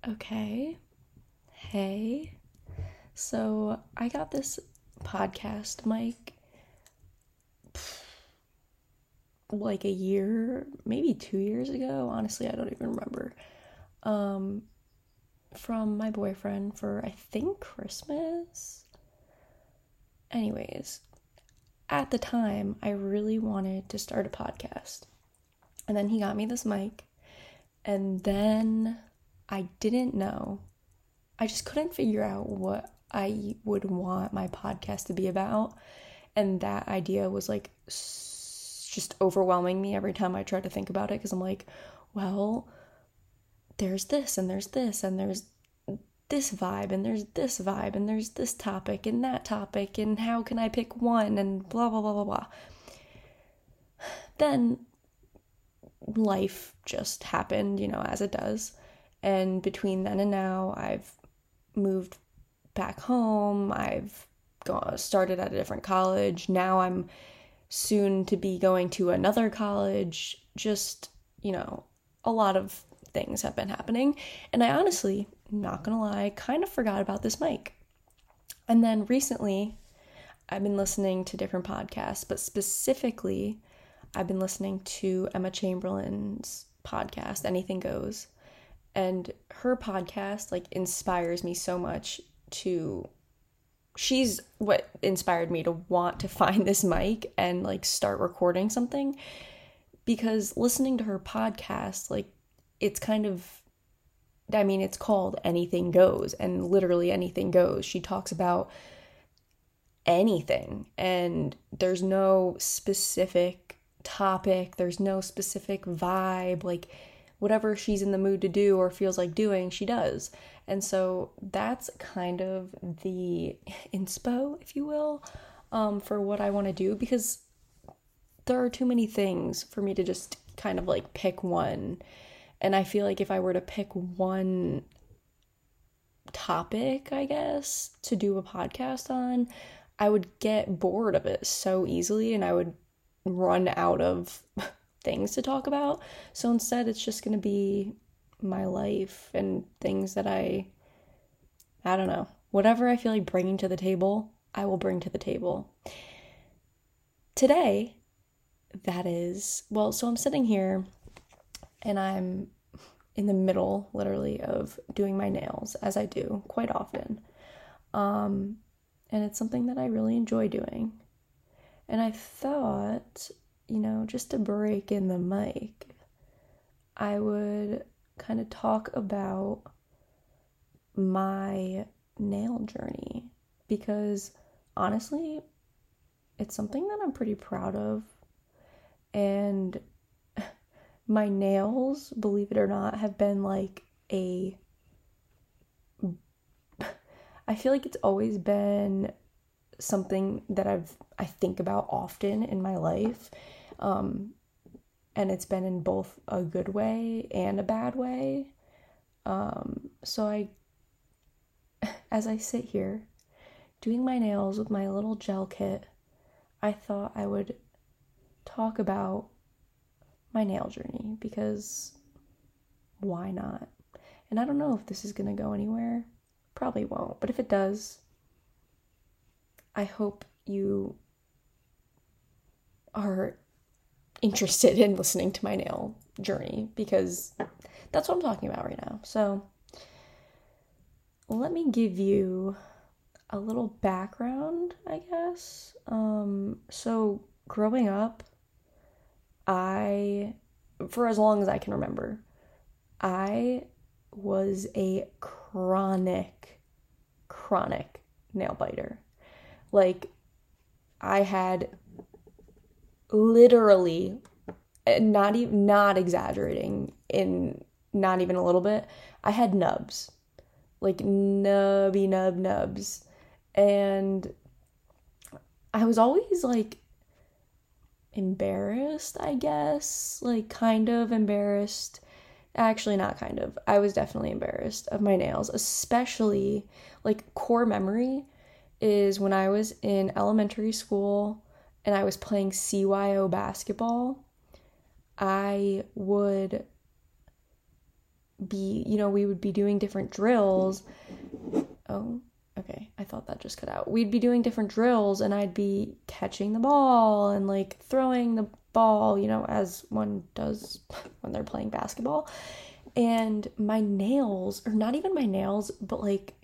Okay. Hey. So I got this podcast mic like a year, maybe 2 years ago. Honestly, I don't even remember. Um, from my boyfriend for I think Christmas. Anyways, at the time, I really wanted to start a podcast. And then he got me this mic. And then I didn't know. I just couldn't figure out what I would want my podcast to be about. And that idea was like just overwhelming me every time I tried to think about it because I'm like, well, there's this and there's this and there's this vibe and there's this vibe and there's this topic and that topic and how can I pick one and blah blah blah blah blah. Then life just happened, as it does. And between then and now, I've moved back home. I've started at a different college. Now I'm soon to be going to another college. Just, a lot of things have been happening. And I honestly, not gonna lie, kind of forgot about this mic. And then recently, I've been listening to different podcasts, but specifically, I've been listening to Emma Chamberlain's podcast, Anything Goes. And her podcast, inspires me so much she's what inspired me to want to find this mic and, start recording something. Because listening to her podcast, it's kind of, it's called Anything Goes, and literally anything goes. She talks about anything, and there's no specific topic, there's no specific vibe, whatever she's in the mood to do or feels like doing, she does. And so that's kind of the inspo, if you will, for what I want to do, because there are too many things for me to just kind of pick one. And I feel like if I were to pick one topic, I guess, to do a podcast on, I would get bored of it so easily and I would run out of things to talk about. So instead, it's just going to be my life and things that I don't know, whatever I feel like bringing to the table, I will bring to the table. Today, that is, so I'm sitting here and I'm in the middle, literally, of doing my nails, as I do quite often. And it's something that I really enjoy doing. And I thought, just to break in the mic, I would kind of talk about my nail journey, because honestly, it's something that I'm pretty proud of. And my nails, believe it or not, have been I feel like it's always been something that I think about often in my life. And it's been in both a good way and a bad way. So as I sit here doing my nails with my little gel kit, I thought I would talk about my nail journey, because why not? And I don't know if this is going to go anywhere. Probably won't, but if it does, I hope you are interested in listening to my nail journey, because that's what I'm talking about right now. So let me give you a little background, I guess. So growing up, for as long as I can remember, I was a chronic nail biter. I had literally, not exaggerating, not even a little bit, I had nubs. Nubs. And I was always embarrassed, I guess. Kind of embarrassed. Actually, not kind of. I was definitely embarrassed of my nails, especially core memory is when I was in elementary school and I was playing CYO basketball. I would we would be doing different drills. Oh, okay. I thought that just cut out. We'd be doing different drills and I'd be catching the ball and like throwing the ball, as one does when they're playing basketball. And my nails, or not even my nails, but like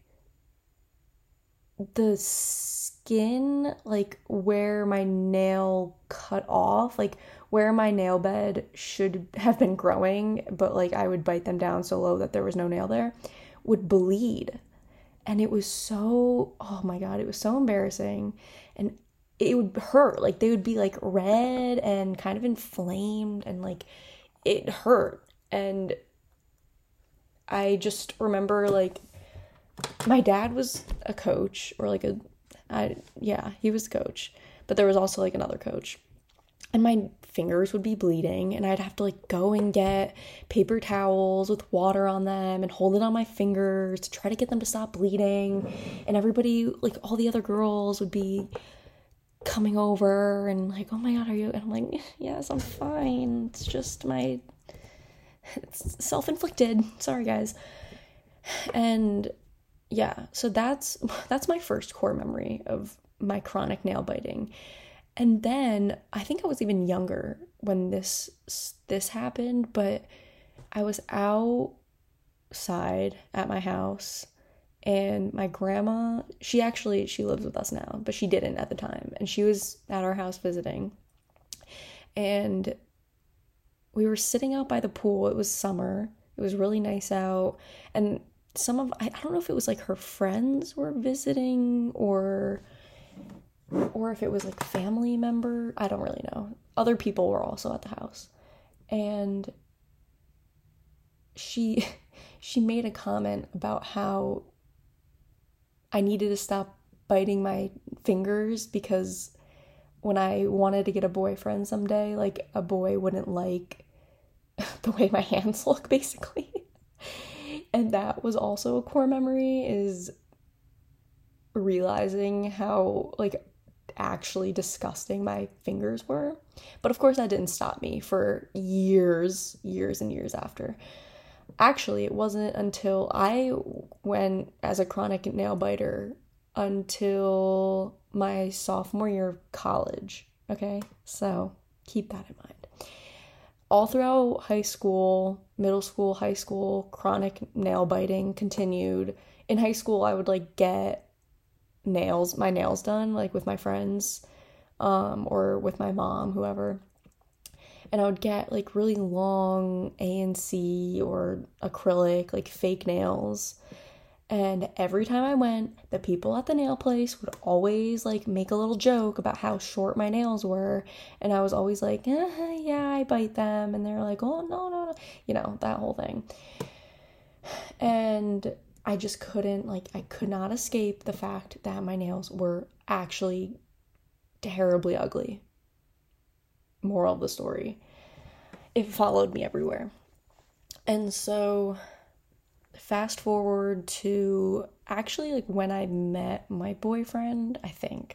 the skin, like where my nail cut off, like where my nail bed should have been growing, but like I would bite them down so low that there was no nail there, would bleed. And it was so, oh my God, it was so embarrassing. And it would hurt. Like they would be like red and kind of inflamed and like it hurt. And I just remember like my dad was a coach or like he was a coach, but there was also like another coach. And my fingers would be bleeding and I'd have to like go and get paper towels with water on them and hold it on my fingers to try to get them to stop bleeding. And everybody, like all the other girls would be coming over and like, oh my God, are you? And I'm like, yes, I'm fine. It's just it's self-inflicted. Sorry, guys. And yeah, so that's my first core memory of my chronic nail biting. And then I think I was even younger when this happened, but I was outside at my house and my grandma, she lives with us now, but she didn't at the time. And she was at our house visiting. And we were sitting out by the pool. It was summer. It was really nice out. And I don't know if it was like her friends were visiting or if it was like family member. I don't really know. Other people were also at the house. And she made a comment about how I needed to stop biting my fingers because when I wanted to get a boyfriend someday, like a boy wouldn't like the way my hands look, basically. And that was also a core memory, is realizing how like actually disgusting my fingers were. But of course that didn't stop me for years and years after. Actually, it wasn't until I went as a chronic nail biter until my sophomore year of college. Okay, so keep that in mind. All throughout high school, middle school, high school, chronic nail biting continued. In high school, I would like get my nails done like with my friends or with my mom, whoever. And I would get like really long ANC or acrylic, like fake nails. And every time I went, the people at the nail place would always like make a little joke about how short my nails were. And I was always like, yeah, I bite them. And they're like, oh, no. That whole thing. And I just I could not escape the fact that my nails were actually terribly ugly. Moral of the story. It followed me everywhere. And so fast forward to actually like when I met my boyfriend, I think.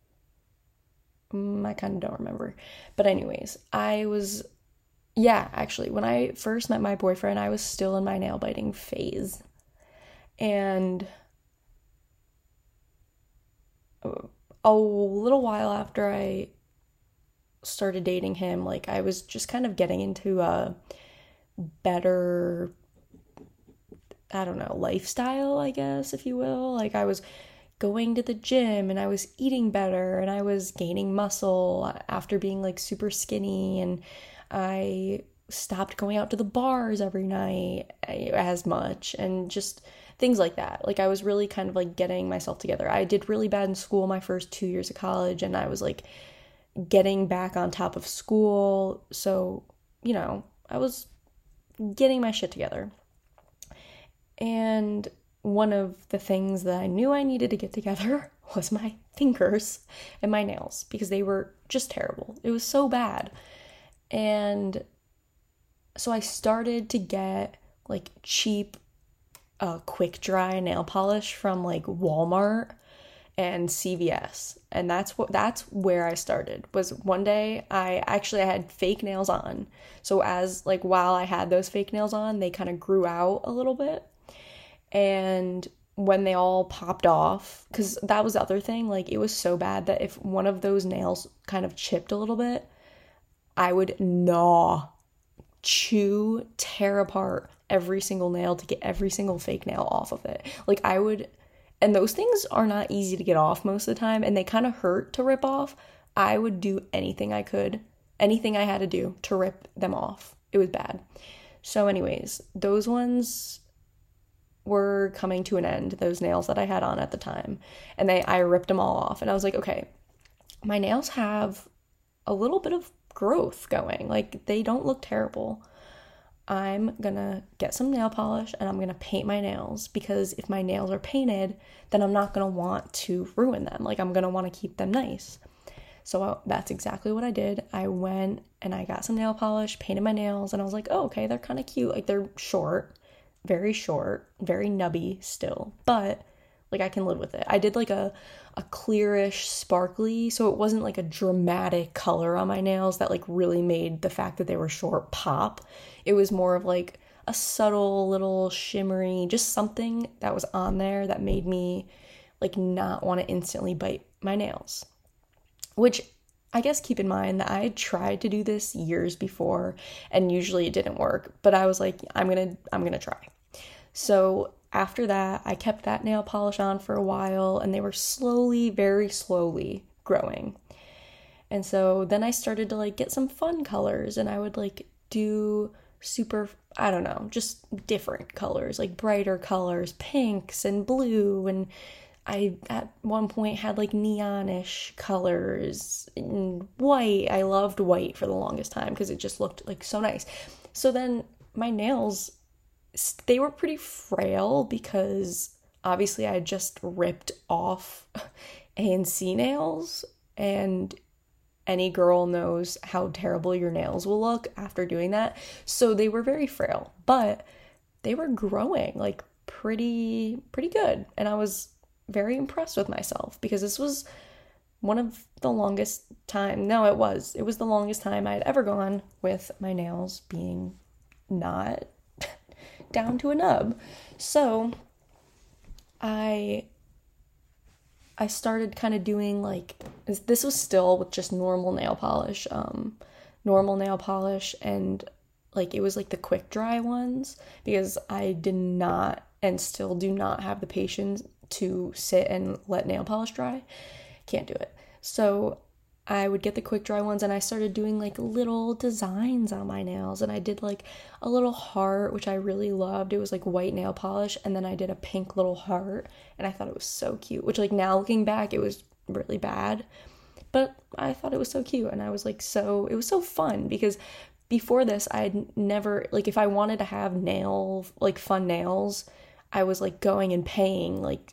I kind of don't remember. But anyways, actually, when I first met my boyfriend, I was still in my nail biting phase. And a little while after I started dating him, like I was just kind of getting into a better, I don't know, lifestyle, I guess, if you will. Like I was going to the gym and I was eating better and I was gaining muscle after being like super skinny, and I stopped going out to the bars every night as much and just things like that. Like I was really kind of like getting myself together. I did really bad in school my first 2 years of college, and I was like getting back on top of school. So, I was getting my shit together. And one of the things that I knew I needed to get together was my fingers and my nails, because they were just terrible. It was so bad. And so I started to get like cheap quick dry nail polish from like Walmart. and CVS. And that's where I started. Was one day I had fake nails on. So as like while I had those fake nails on, they kind of grew out a little bit. And when they all popped off, because that was the other thing, like it was so bad that if one of those nails kind of chipped a little bit, I would chew, tear apart every single nail to get every single fake nail off of it. Like I would, and those things are not easy to get off most of the time, and they kind of hurt to rip off. I would do anything I could, anything I had to do to rip them off. It was bad. So anyways, those ones were coming to an end, those nails that I had on at the time. And I ripped them all off. And I was like, okay, my nails have a little bit of growth going. Like, they don't look terrible. I'm gonna get some nail polish and I'm gonna paint my nails, because if my nails are painted, then I'm not gonna want to ruin them. Like, I'm gonna want to keep them nice. So that's exactly what I did. I went and I got some nail polish, painted my nails, and I was like, oh, okay, they're kind of cute. Like, they're short, very nubby still, but like I can live with it. I did like a clearish sparkly, so it wasn't like a dramatic color on my nails that like really made the fact that they were short pop. It was more of like a subtle little shimmery, just something that was on there that made me like not want to instantly bite my nails. Which, I guess, keep in mind that I had tried to do this years before and usually it didn't work, but I was like, I'm gonna try. So after that, I kept that nail polish on for a while, and they were very slowly growing. And so then I started to like get some fun colors, and I would like do super, I don't know, just different colors, like brighter colors, pinks and blue, and I at one point had like neonish colors and white. I loved white for the longest time because it just looked like so nice. So then my nails, they were pretty frail because obviously I had just ripped off ANC nails, and any girl knows how terrible your nails will look after doing that. So they were very frail, but they were growing like pretty good. And I was very impressed with myself because this was one of the longest time. No, it was the longest time I had ever gone with my nails being not down to a nub. So I started kind of doing like, this was still with just normal nail polish, and like it was like the quick dry ones, because I did not and still do not have the patience to sit and let nail polish dry. Can't do it. So I would get the quick dry ones, and I started doing like little designs on my nails, and I did like a little heart, which I really loved. It was like white nail polish, and then I did a pink little heart, and I thought it was so cute, which like now looking back, it was really bad, but I thought it was so cute, and I was like, it was so fun, because before this, I had never, like if I wanted to have fun nails, I was like going and paying like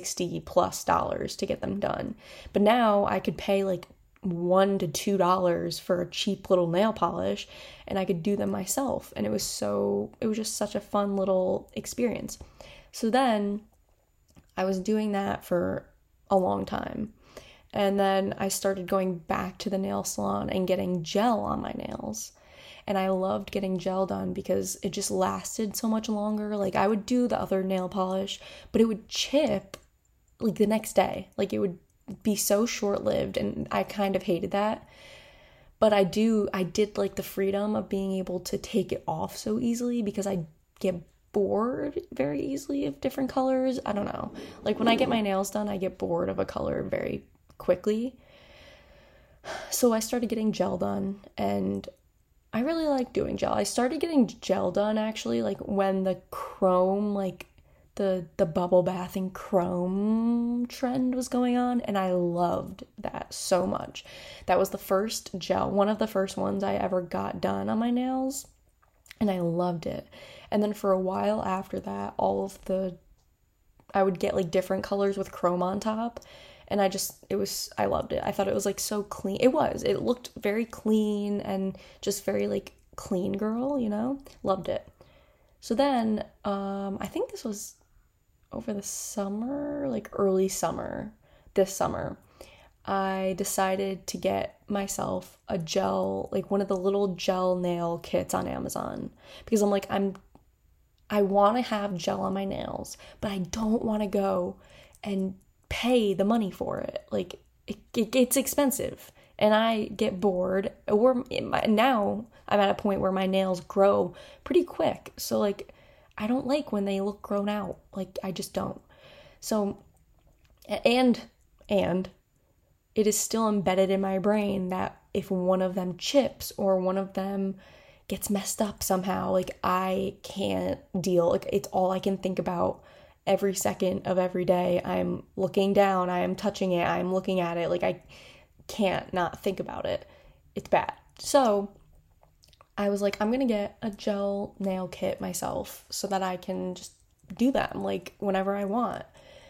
$60+ to get them done. But now I could pay like $1 to $2 for a cheap little nail polish, and I could do them myself. And it was just such a fun little experience. So then I was doing that for a long time. And then I started going back to the nail salon and getting gel on my nails. And I loved getting gel done because it just lasted so much longer. Like I would do the other nail polish, but it would chip like the next day. Like it would be so short-lived, and I kind of hated that. But I did like the freedom of being able to take it off so easily, because I get bored very easily of different colors. I don't know. Like when I get my nails done, I get bored of a color very quickly. So I started getting gel done, and I really like doing gel. I started getting gel done actually like when the chrome, like the bubble bathing chrome trend was going on, and I loved that so much. That was the first gel, one of the first ones I ever got done on my nails, and I loved it. And then for a while after that, I would get like different colors with chrome on top, and I loved it. I thought it was like so clean. It looked very clean and just very like clean girl, loved it. So then, I think this was over the summer, like early summer, this summer, I decided to get myself a gel, like one of the little gel nail kits on Amazon, because I'm like, I want to have gel on my nails, but I don't want to go and pay the money for it. Like, it gets expensive and I get bored. Or now I'm at a point where my nails grow pretty quick. So, like, I don't like when they look grown out. Like, I just don't. So, and it is still embedded in my brain that if one of them chips or one of them gets messed up somehow, like, I can't deal. Like, it's all I can think about every second of every day. I'm looking down, I am touching it, I'm looking at it. Like, I can't not think about it. It's bad. So I was like, I'm gonna get a gel nail kit myself so that I can just do them like whenever I want.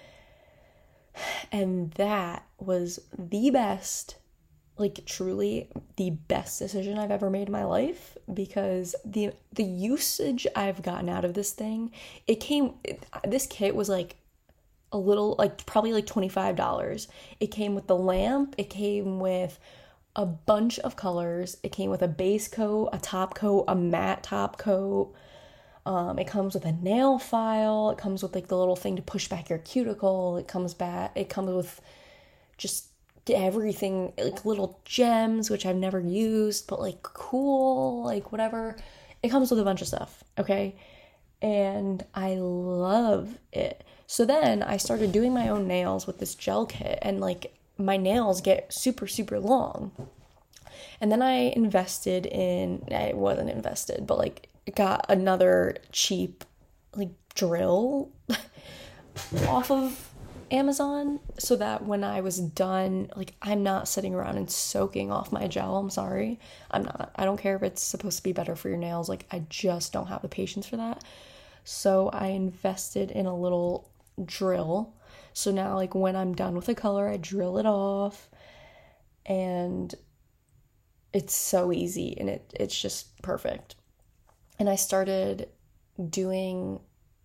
And that was the best, like, truly the best decision I've ever made in my life, because the usage I've gotten out of this thing, this kit was like a little, like, probably like $25. It came with the lamp, it came with a bunch of colors, it came with a base coat, a top coat, a matte top coat. It comes with a nail file. It comes with like the little thing to push back your cuticle. It comes with just everything, like little gems, which I've never used, but like cool, like whatever. It comes with a bunch of stuff, okay? And I love it. So then I started doing my own nails with this gel kit, and like my nails get super, super long. And then I wasn't invested, but like got another cheap like drill off of Amazon, so that when I was done, like, I'm not sitting around and soaking off my gel. I'm sorry. I'm not. I don't care if it's supposed to be better for your nails. Like, I just don't have the patience for that. So I invested in a little drill. So now, like, when I'm done with a color, I drill it off, and it's so easy, and it's just perfect. And I started doing,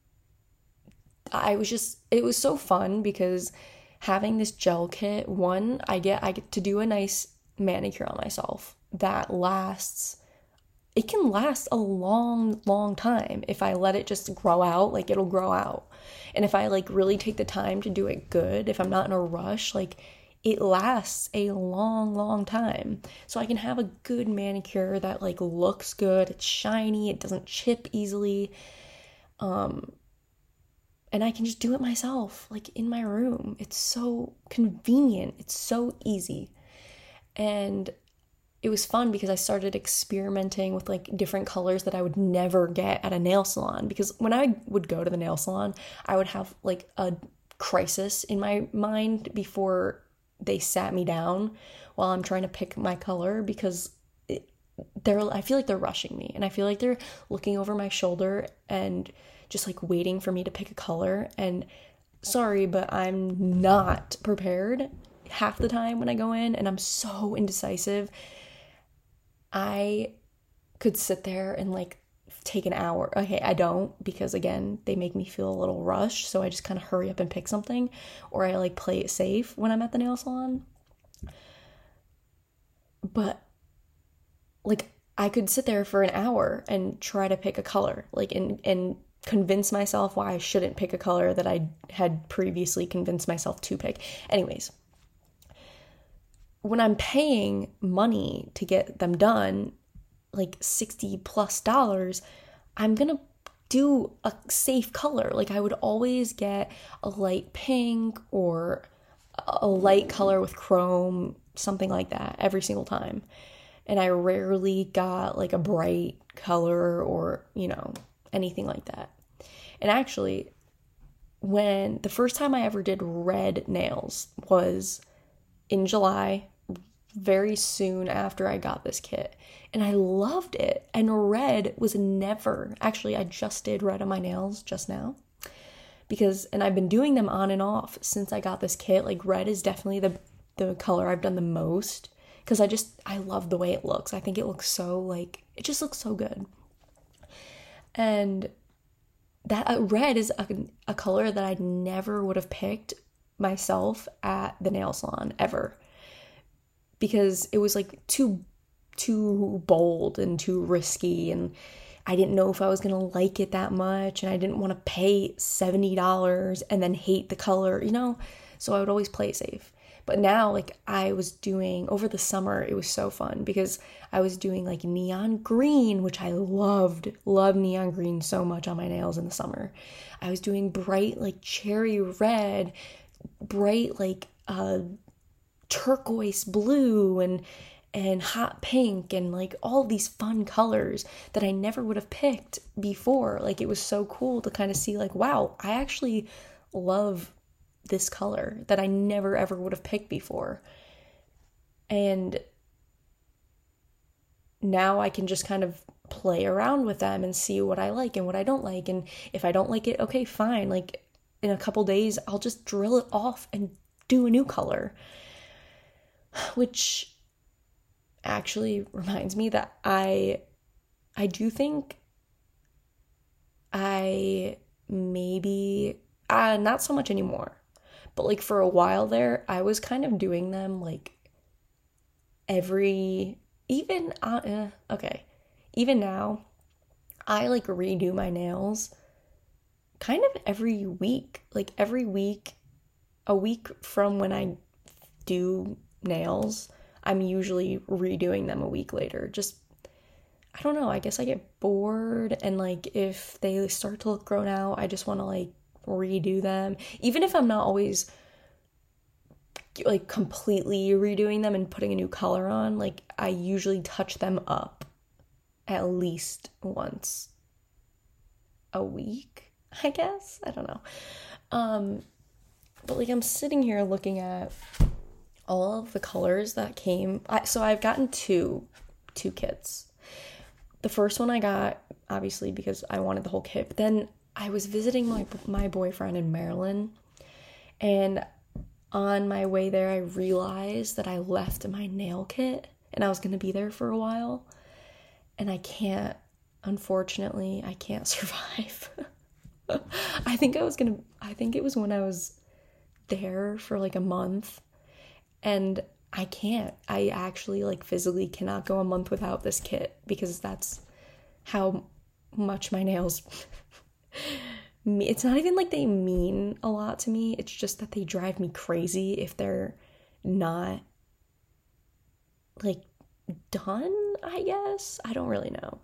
it was so fun because having this gel kit, one, I get to do a nice manicure on myself that it can last a long, long time. If I let it just grow out, like, it'll grow out. And if I like really take the time to do it good, if I'm not in a rush, like, it lasts a long, long time. So I can have a good manicure that like looks good, it's shiny, it doesn't chip easily. And I can just do it myself, like in my room. It's so convenient, it's so easy. And it was fun because I started experimenting with like different colors that I would never get at a nail salon. Because when I would go to the nail salon, I would have like a crisis in my mind before they sat me down while I'm trying to pick my color, because I feel like they're rushing me, and I feel like they're looking over my shoulder and just like waiting for me to pick a color. And sorry, but I'm not prepared half the time when I go in, and I'm so indecisive. I could sit there and like take an hour. Okay, I don't, because again, they make me feel a little rushed, so I just kind of hurry up and pick something, or I like play it safe when I'm at the nail salon. But like, I could sit there for an hour and try to pick a color, like, and convince myself why I shouldn't pick a color that I had previously convinced myself to pick. Anyways, when I'm paying money to get them done, like $60+, I'm gonna do a safe color. Like, I would always get a light pink or a light color with chrome, something like that, every single time. And I rarely got like a bright color or, anything like that. And actually, when the first time I ever did red nails was in July, very soon after I got this kit, and I loved it. And red was never, actually, I just did red on my nails just now, and I've been doing them on and off since I got this kit. Like, red is definitely the color I've done the most, because I love the way it looks. I think it looks so, like, it just looks so good. And that red is a color that I never would have picked myself at the nail salon ever, because it was like too bold and too risky, and I didn't know if I was gonna like it that much, and I didn't want to pay $70 and then hate the color, so I would always play it safe. But now, like, I was doing over the summer, it was so fun because I was doing like neon green, which I loved neon green so much on my nails in the summer. I was doing bright like cherry red, bright like turquoise blue, and hot pink, and like all these fun colors that I never would have picked before. Like, it was so cool to kind of see like, wow, I actually love this color that I never ever would have picked before. And now I can just kind of play around with them and see what I like and what I don't like. And if I don't like it, okay, fine. Like, in a couple days, I'll just drill it off and do a new color. Which actually reminds me that I do think I maybe, not so much anymore, but like for a while there, I was kind of doing them like even now, I like redo my nails kind of every week, like every week, a week from when I do nails, I'm usually redoing them a week later. Just, I don't know, I guess I get bored, and like if they start to look grown out, I just want to like redo them. Even if I'm not always like completely redoing them and putting a new color on, like I usually touch them up at least once a week, I guess. I don't know. But like I'm sitting here looking at all of the colors that came. So I've gotten two kits. The first one I got, obviously, because I wanted the whole kit. But then I was visiting my boyfriend in Maryland, and on my way there, I realized that I left my nail kit, and I was going to be there for a while, and unfortunately, I can't survive. I think it was when I was there for like a month, and I actually like physically cannot go a month without this kit, because that's how much my nails it's not even like they mean a lot to me. It's just that they drive me crazy if they're not like done, I guess. I don't really know.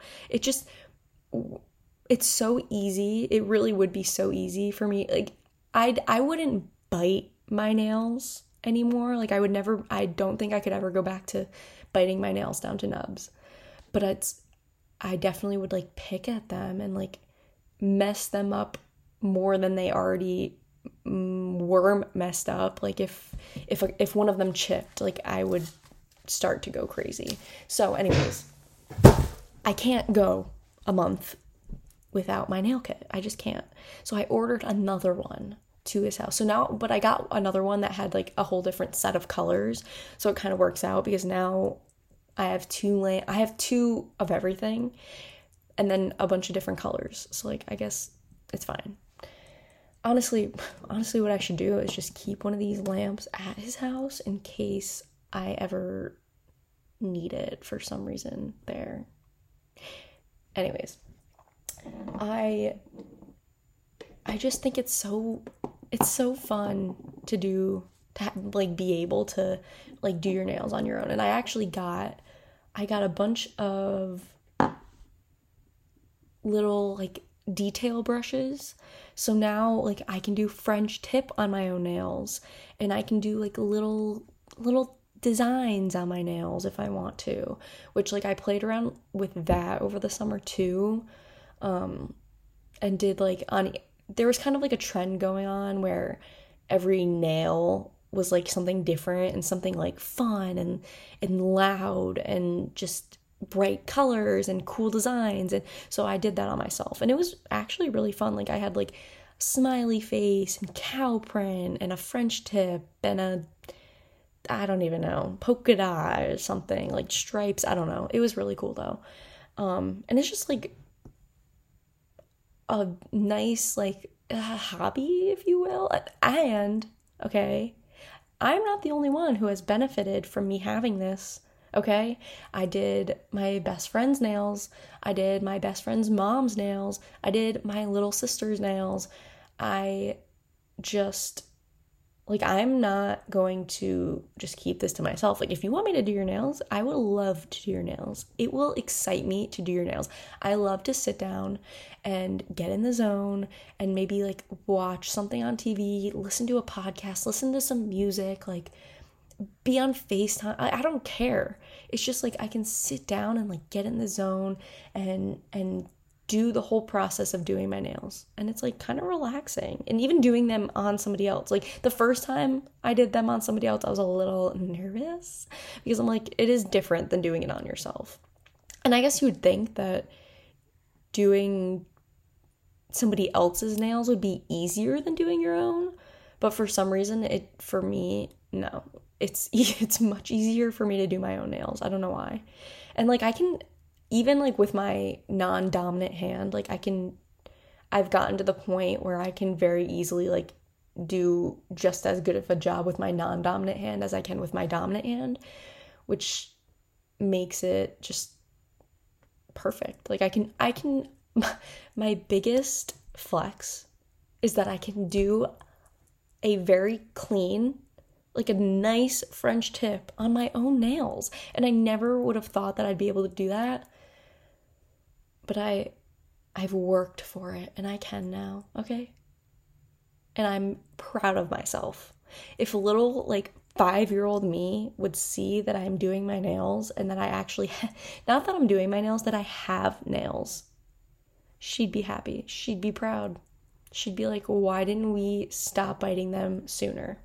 It's so easy. It really would be so easy for me. Like I wouldn't bite my nails anymore. Like I don't think I could ever go back to biting my nails down to nubs. But I definitely would like pick at them and like mess them up more than they already were messed up. Like if one of them chipped, like I would start to go crazy. So anyways, I can't go a month without my nail kit. I just can't. So I ordered another one to his house. But I got another one that had like a whole different set of colors. So it kind of works out, because now I have two of everything and then a bunch of different colors. So like, I guess it's fine. Honestly, what I should do is just keep one of these lamps at his house in case I ever need it for some reason there. Anyways, I just think it's so fun to like be able to like do your nails on your own. And I actually got a bunch of little like detail brushes. So now like I can do French tip on my own nails, and I can do like little designs on my nails if I want to, which like I played around with that over the summer too. And did like there was kind of like a trend going on where every nail was like something different and something like fun and loud and just bright colors and cool designs. And so I did that on myself, and it was actually really fun. Like I had like smiley face and cow print and a French tip and I don't even know, polka dot or something, like stripes. I don't know. It was really cool though. And it's just like a nice like hobby, if you will. And okay? I'm not the only one who has benefited from me having this, okay? I did my best friend's nails. I did my best friend's mom's nails. I did my little sister's nails. I just, like, I'm not going to just keep this to myself. Like, if you want me to do your nails, I would love to do your nails. It will excite me to do your nails. I love to sit down and get in the zone and maybe like watch something on TV, listen to a podcast, listen to some music, like be on FaceTime. I don't care. It's just like I can sit down and like get in the zone and do the whole process of doing my nails. And it's like kind of relaxing. And even doing them on somebody else. Like the first time I did them on somebody else, I was a little nervous because I'm like, it is different than doing it on yourself. And I guess you would think that doing somebody else's nails would be easier than doing your own. But for some reason, for me, no. It's much easier for me to do my own nails. I don't know why. And like I can, even like with my non-dominant hand, like I've gotten to the point where I can very easily like do just as good of a job with my non-dominant hand as I can with my dominant hand, which makes it just perfect. Like I can my biggest flex is that I can do a very clean, like a nice French tip on my own nails. And I never would have thought that I'd be able to do that. But I've worked for it and I can now, okay? And I'm proud of myself. If little like 5-year-old me would see that I'm doing my nails and that I actually, not that I'm doing my nails, that I have nails, she'd be happy. She'd be proud. She'd be like, why didn't we stop biting them sooner?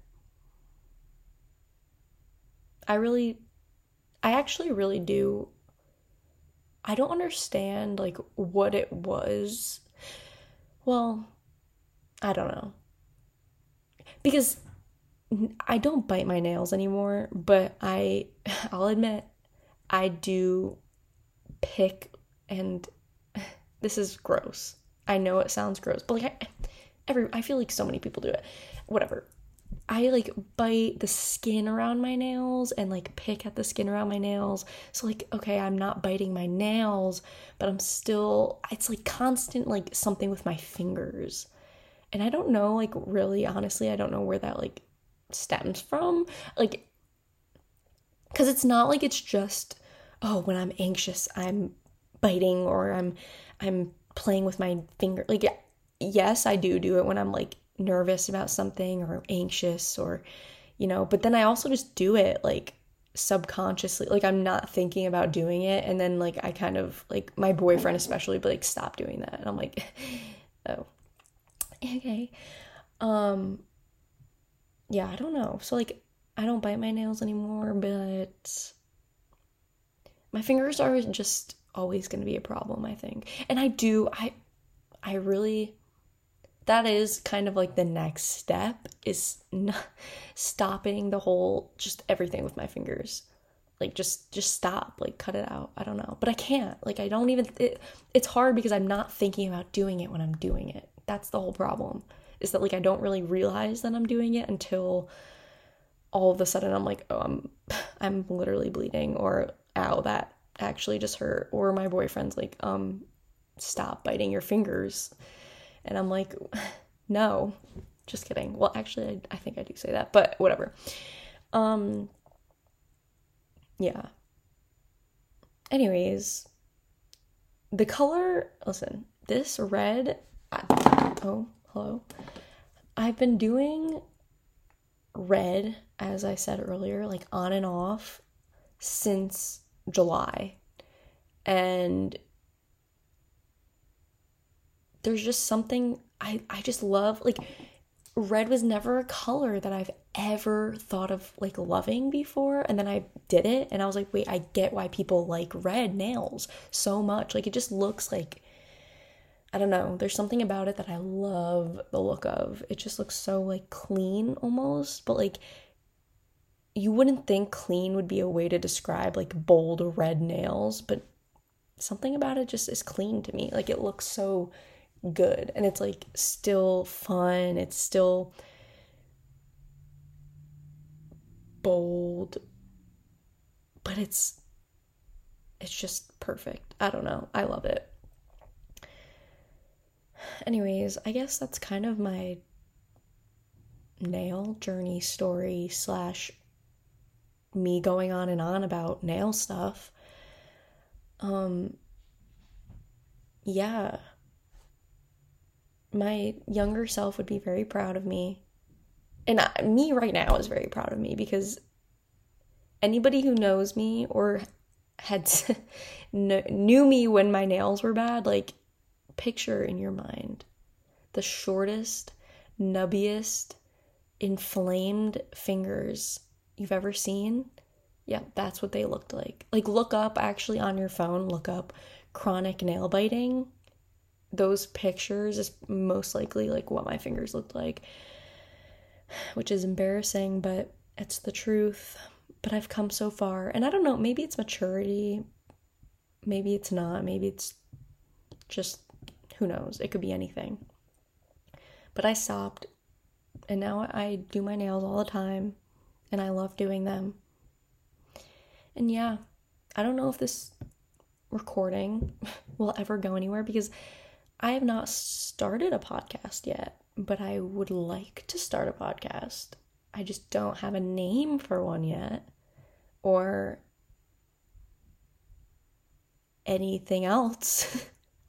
I actually really do. I don't understand like what it was. Well, I don't know. Because I don't bite my nails anymore, but I'll admit I do pick, and this is gross. I know it sounds gross, but like I feel like so many people do it. Whatever. I like bite the skin around my nails and like pick at the skin around my nails. So like, okay, I'm not biting my nails, but it's like constant like something with my fingers. And I don't know, like really honestly, I don't know where that like stems from. Like, cause it's not like it's just, oh, when I'm anxious, I'm biting or I'm playing with my finger. Like, yes, I do it when I'm like nervous about something or anxious or, but then I also just do it like subconsciously. Like I'm not thinking about doing it. And then like I kind of like my boyfriend especially, but like stop doing that. And I'm like, oh, okay. Yeah, I don't know. So like I don't bite my nails anymore, but my fingers are just always going to be a problem, I think. And I really, that is kind of like the next step is stopping the whole, just everything with my fingers. Like just stop, like cut it out. I don't know, but I can't. Like I don't even, it's hard because I'm not thinking about doing it when I'm doing it. That's the whole problem, is that like I don't really realize that I'm doing it until all of a sudden I'm like, oh, I'm literally bleeding, or ow, that actually just hurt, or my boyfriend's like, stop biting your fingers. And I'm like, no, just kidding. Well, actually, I think I do say that, but whatever. Yeah. Anyways, the color, listen, this red, oh, hello. I've been doing red, as I said earlier, like on and off since July. And there's just something I just love. Like red was never a color that I've ever thought of like loving before, and then I did it and I was like, wait, I get why people like red nails so much. Like it just looks like, I don't know, there's something about it that I love the look of. It just looks so like clean almost, but like you wouldn't think clean would be a way to describe like bold red nails, but something about it just is clean to me. Like it looks so good, and it's like still fun. It's still bold, but it's just perfect. I don't know. I love it. Anyways, I guess that's kind of my nail journey story slash me going on and on about nail stuff. Yeah. My younger self would be very proud of me. And me right now is very proud of me because anybody who knows me or had knew me when my nails were bad, like, picture in your mind the shortest, nubbiest, inflamed fingers you've ever seen. Yeah, that's what they looked like. Like, look up, actually, on your phone, look up chronic nail biting. Those pictures is most likely like what my fingers looked like, which is embarrassing, but it's the truth. But I've come so far, and I don't know, maybe it's maturity, maybe it's not, maybe it's just, who knows, it could be anything. But I stopped, and now I do my nails all the time, and I love doing them. And yeah, I don't know if this recording will ever go anywhere because I have not started a podcast yet, but I would like to start a podcast. I just don't have a name for one yet, or anything else.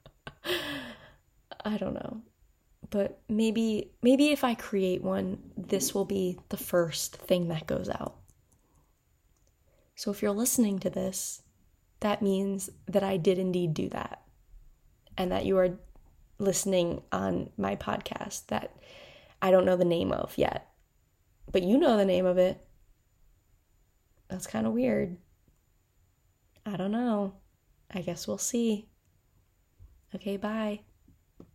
I don't know. But maybe if I create one, this will be the first thing that goes out. So if you're listening to this, that means that I did indeed do that. And that you are listening on my podcast that I don't know the name of yet. But you know the name of it. That's kind of weird. I don't know. I guess we'll see. Okay, bye.